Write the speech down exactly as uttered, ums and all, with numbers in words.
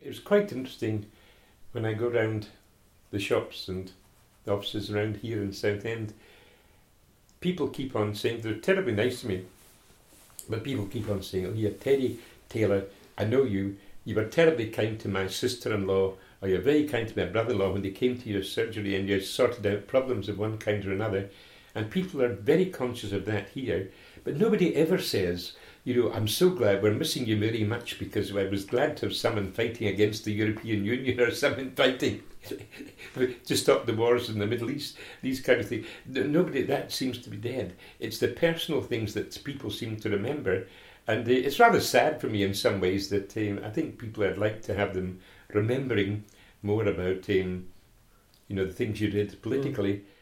it was quite interesting when I go round the shops and the offices around here in Southend. People keep on saying, they're terribly nice to me, but people keep on saying, oh yeah, Terry Taylor, I know you, you were terribly kind to my sister-in-law, or you're very kind to my brother-in-law when they came to your surgery and you sorted out problems of one kind or another. And people are very conscious of that here. But nobody ever says, you know, I'm so glad, we're missing you very much because I was glad to have someone fighting against the European Union or someone fighting to stop the wars in the Middle East, these kind of things. Nobody, that seems to be dead. It's the personal things that people seem to remember. And uh, it's rather sad for me in some ways that um, I think people, I'd like to have them remembering more about, um, you know, the things you did politically. Mm.